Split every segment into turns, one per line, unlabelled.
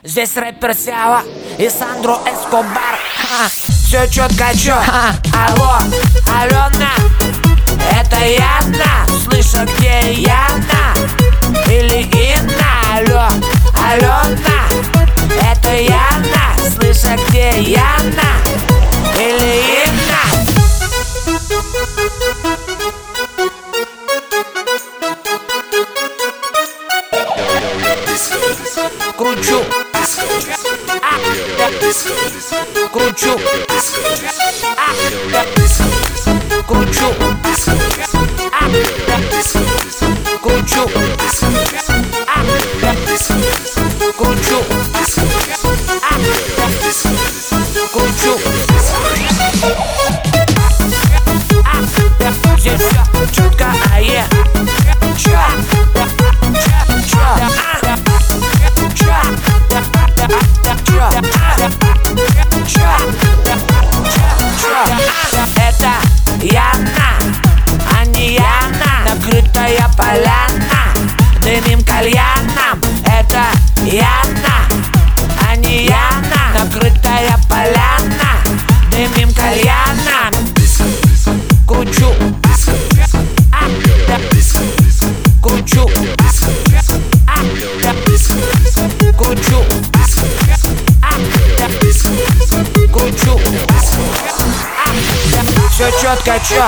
Здесь рэпер Сява и Сандро Эскобар. Все четко, чё? Алло, Алена, это Яна. Слыша, где Яна? Или Инна? Алло, Алена, это Яна. Слыша, где Яна? Или Инна? Кручу, кручу, кручу, кручу, кручу, кручу. Здесь все четко, это Яна, а не Яна. Накрытая поляна дымим кальяном. Это Яна, а не Яна. Накрытая поляна дымим кальяном. Кручу, кручу, кручу, кручу. Все четко, чё?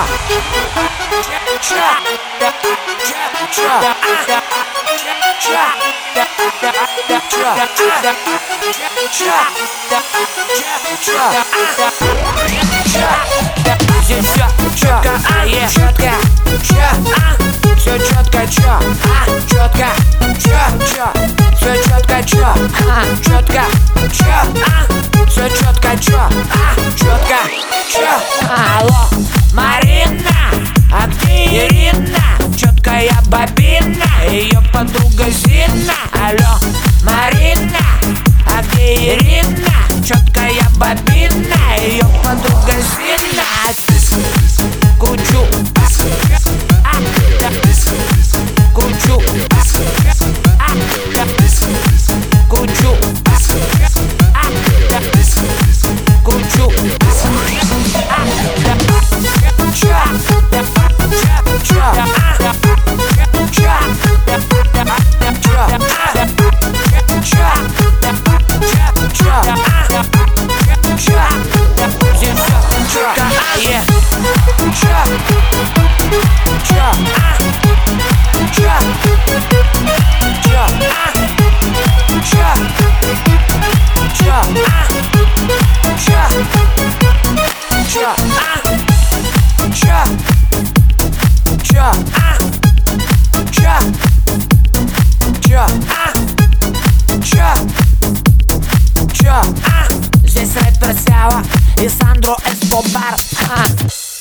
Здесь все четко, четко, все четко, чё? Четко, все четко, чё? Четко, все четко, чё? Четко, алло, Марина, а где Ирина? Четкая бобина, ее подруга Зина. Алло, Марина, а где Ирина? Четкая бобина, ее подруга Зина. Кручу, кручу, кручу, кручу. Здесь рэпер Сява и Сандро Эскобар.